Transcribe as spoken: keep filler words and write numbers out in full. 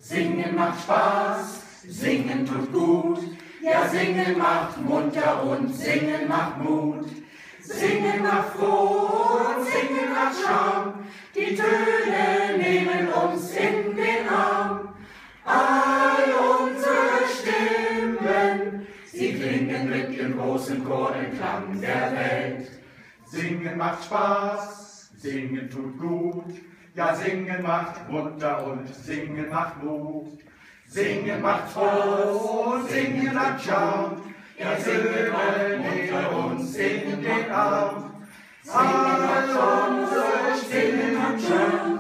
Singen macht Spaß, singen tut gut. Ja, singen macht munter und singen macht Mut. Singen macht froh und singen macht Charme. Die Töne nehmen uns in den Arm. All unsere Stimmen, sie klingen mit dem großen Chor im Klang der Welt. Singen macht Spaß, singen tut gut. Ja, singen macht munter und singen macht Mut. Singen macht froh und singen macht Charme. Ja, singen nehmen uns in den Arm. All unsere Stimmen